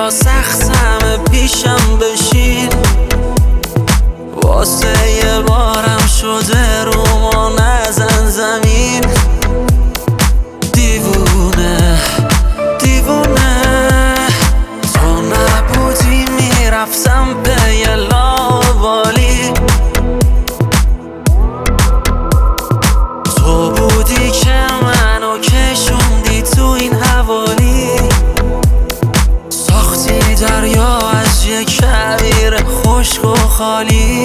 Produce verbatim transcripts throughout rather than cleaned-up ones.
یا سخت همه پیشم بشین، واسه یه بارم شده رو ما نزن زمین. دیوونه دیوونه تو نبودی میرفتم به یه لاوالی، تو بودی که منو کشوندی تو این حوالی، ساختی دریا از یه کویر خشک و خالی.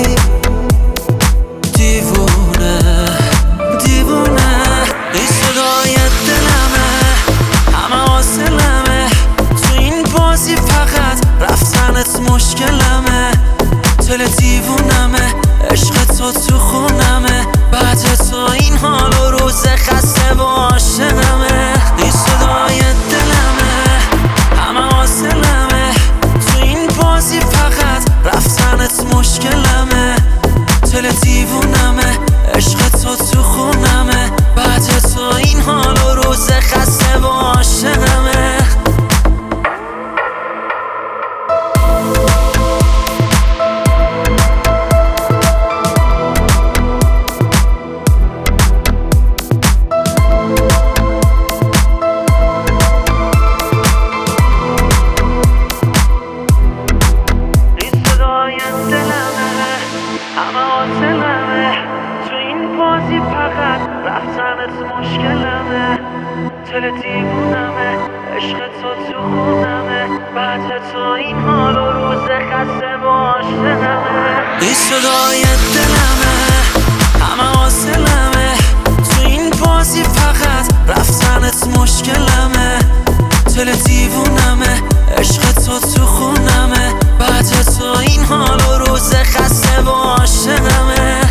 دیوونه دیوونه این صدای دلمه، همه حاصلمه تو این بازی، فقط رفتنت مشکلمه. دل دیوونمه، عشق تو تو خونمه، بعد تو این حال و روز خسته و عاشقمه. این صدای دلمه، همه حاصلمه تو این بازی، فقط رفتنت مشکلمه. دل دیوونمه، عشق تو تو خونمه، بعد تو این حال و روز خسته و عاشقمه. همه حاصلمه تو این بازی، فقط رفتنت مشکلمه. دل دیوونمه، عشق تو تو خونمه، بعد تو این حال و روز خسته و عاشقمه. این صدای دلمه، همه حاصلمه تو این بازی، فقط رفتنت مشکلمه. دل دیوونمه، عشق تو تو خونمه، بعد تو این حال و روز خسته و عاشقمه.